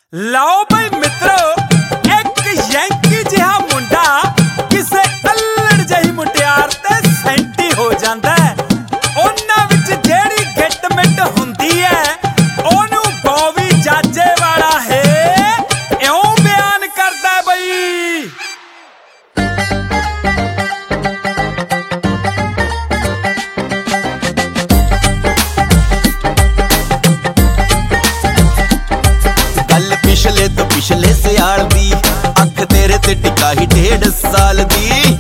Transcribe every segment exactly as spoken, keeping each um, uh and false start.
ਲਾਓ ਬਈ ਮਿੱਤਰੋ ਇੱਕ ਯੈਂਕੀ ਜਿਹਾ ਮੁੰਡਾ ਕਿਸੇ ਅਲੜ ਜਿਹੀ ਮੁਟਿਆਰ ਤੇ ਸੈਂਟੀ ਹੋ ਜਾਂਦਾ ਹੈ। ਉਹਨਾਂ ਵਿੱਚ ਜਿਹੜੀ ਗਿੱਟ ਮਿੱਟ ਹੁੰਦੀ ਹੈ ਉਹਨੂੰ ਬੋਵੀ ਜਾਜੇ ਵਾਲਾ ਹੈ ਇਉਂ ਬਿਆਨ ਕਰਦਾ ਬਈ। पिछले तो पिछले सियाल दी अख तेरे ते टिका ही डेढ़ साल दी।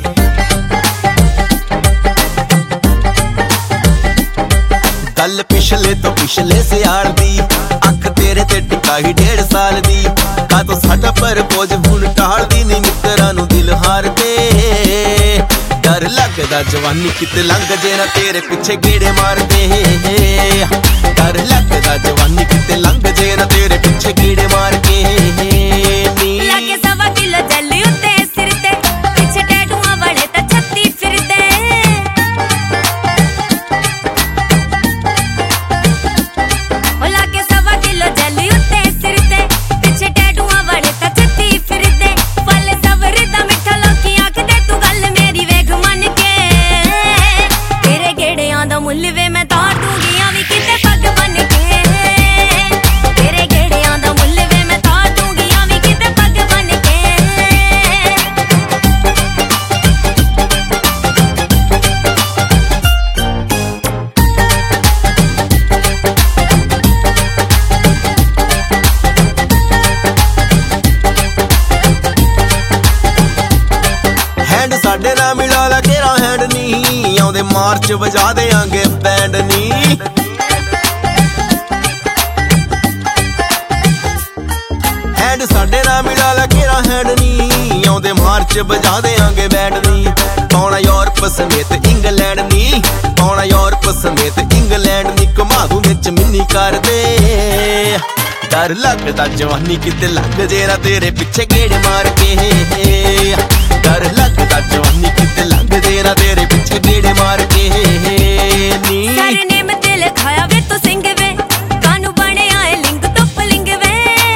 गल पिछले तो पिछले सियाल दी अख तेरे ते टिका ही डेढ़ साल दी। का तो साडा पर बोझ हुण टाल दी नी मित्तरां नूं दिल हार दे। डर लगदा जवानी किते लंघ जे ना तेरे पिछे गेड़े मार दे। डर लगदा जवानी किते लंघ जे ना तेरे पिछे गेड़े मार के। लाके सवा किलो जल्ली उत्ते सिर ते पिछे टैटूआं वाले तां छत्ती फिरदे। ओ लाके सवा किलो जल्ली उत्ते सिर ते पिछे टैटूआं वाले तां छत्ती फिरदे। फल सवरदा मिठा लोकी आखदे तू गल मेरी वेख मन के। तेरे गेड़ियां दा मुੱਲ वे मैं तार दूंगी आवी किते पग बन के। तेरे गेड़ियां दा मुੱਲ वे मैं तार दूंगी आवी किते पग बन के। हैंड साडे नाल मिला ला केरा हैंड नी आउंदे मार्च वजा देंगे बैंड नी। हैंड साडे नाल मिला ला केरा हैंड नी आउंदे मार्च वजा देंगे बैंड नी। पौना यूरोप समेत इंग्लैंड नी पौना यूरोप समेत इंग्लैंड नी। घुमा दूं विच मिन्नी कर दे। डर लगदा जवानी किते लंघ जे ना तेरे पिछे गेड़ मार के। डर लगदा जवानी किते लंघ जे ना तेरे पिछे गेड़ मार के। नी सरनेम ते लिखाया वे तू सिंह वे कानू बने आए लिंग तो पलिंग वे।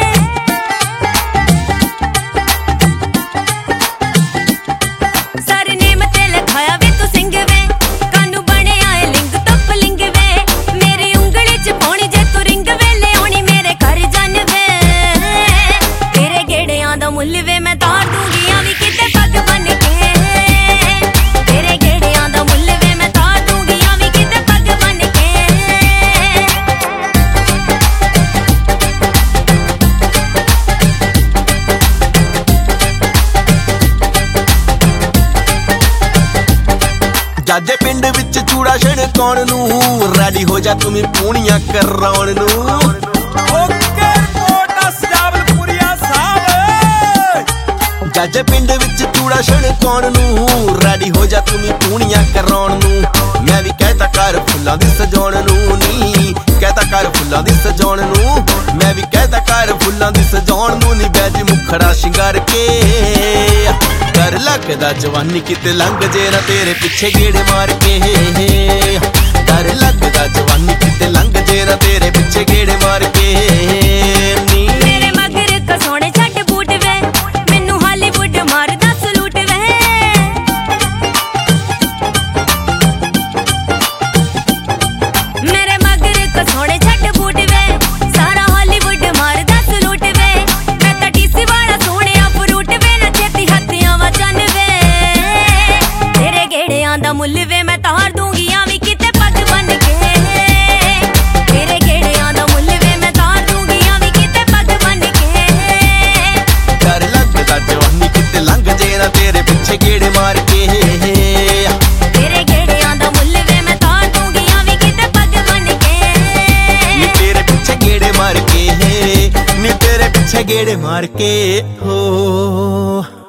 सरनेम ते लिखाया वे तू सिंह वे कानू बने आए लिंग तो पलिंग वे। मेरी उंगली च पाउणी जे तू रिंग वे लियाउणी मेरे घर जन वे। तेरे गेड़ियां दा मुੱਲ वे मैं तार दूंगी आवी किते पग बन के। तेरे गेड़ियां दा मुੱਲ वे मैं तार दूंगी आवी किते पग बन के। जाजे पिंड विच चूड़ा छणकाउण नूं रेडी हो जा तुमी पूणियां कराउण नूं। ਓਕੇ ਰਿਪੋਰਟ ਆ ਸਜਾਵਲਪੁਰੀਆ ਸਾਹਿਬ। जाजे पिंड विच चूड़ा छणकाउण नूं रेडी हो जा तुमी पूणियां कराउण नूं। मैं भी कहता कर फुल्लां दी सजाउण नूं नी कहता कर फुल्लां दी सजाउण नूं। मैं भी कहता कर फुल्लां दी सजाउण नूं नी बैजी मुखड़ा शिंगार के। डर लगदा जवानी किते लंघ जे ना तेरे पिछे गेड़ मार के। डर लगदा जवानी किते लंघ जे ना तेरे पिछे गेड़ मार के। नी मेरे मगर कसोणे छड्ड बूट वे मैनू हालीवुड मारदा सलूट वे। मेरे मगर कसोणे छड्ड बूट वे सारा हालीवुड मारदा सलूट वे। मैं तां डीसी वाला सोहणिया फ्रूट वे ना छेती हत्थियां वचन वे। तेरे गेड़ियां दा मुੱਲ वे मैं तार दूंगी आवी किते पग बन के। तेरे गेड़ियां दा मुੱਲ वे मैं तार दूंगी आवी किते पग बन के। डर लगदा जवानी किते लंघ जे ना तेरे पिछे गेड़ मार के। तेरे गेड़ियां दा मुੱਲ वे मैं तार दूंगी आवी किते पग बन के। नी तेरे पिछे गेड़ मार के नी तेरे पिछे गेड़ मार के हो।